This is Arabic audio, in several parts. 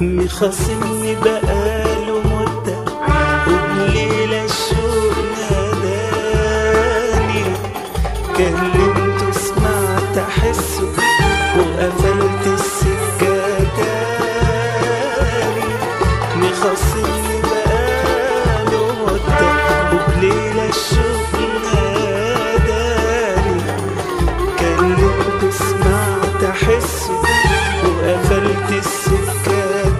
مخاصمني بقاله مدة وبليلة الشوق ناداني، كلمته سمعت أحسه وقفلت السكة تاني. مخاصمني بقاله مدة وبليلة الشوق ناداني، كلمته سمعت أحسه وقفلت السكة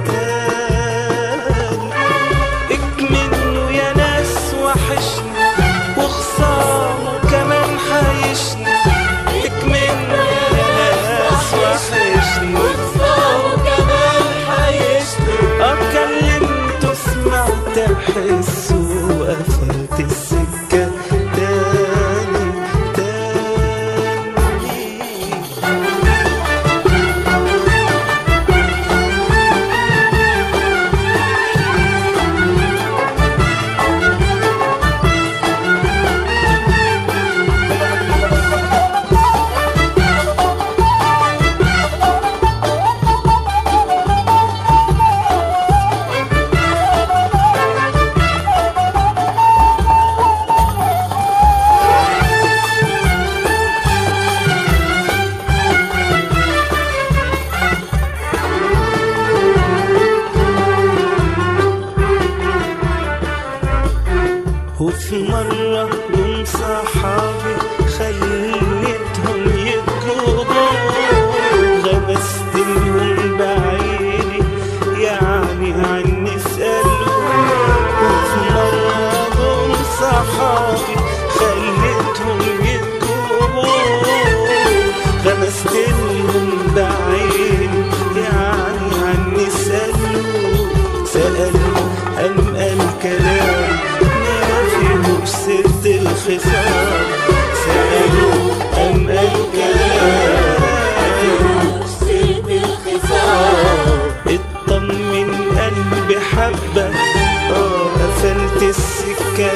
تاني. اكمنه يا ناس وحشني وخصامه كمان حيشني، اكمنه يا ناس وحشني وخصامه كمان حيشني. كلمته سمعت احسه وقفلت السكة تاني تاني. وفي مرة من صحابي خليتهم يطلبوا، غمستلهم بعيني يعني عني اسألوا. وفي مرة من صحابي خليتهم يطلبوا، غمستلهم بعيني يعني عني اسألوا. سألوا أم قال كلام سرت الخصام، سألوا أم قال كلام سرت الخصام. اطمن قلبي حبة قفلت السكة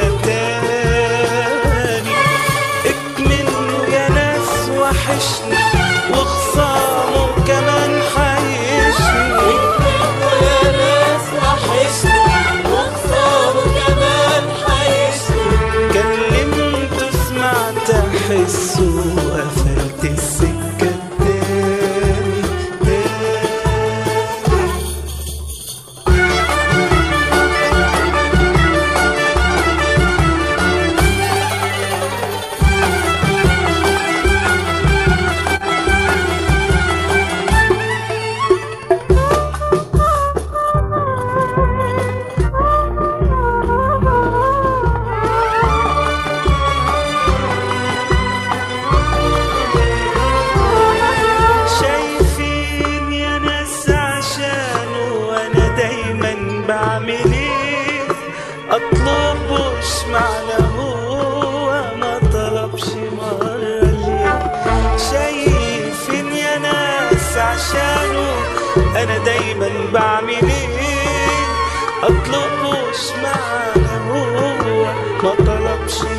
تاني. اكمنه يا ناس وحشني وخصامه كمان حيشني، اكمنه يا ناس وحشني وخصامه كمان حيشني. كلمته سمعت أحسه وقفلت السكة تاني تاني. بعمل ايه اطلبه اشمعنى هو ما طلبش مرة ليه؟ شايفين يا ناس عشانه انا دايما بعمل ايه اطلبه اشمعنى هو ما طلبش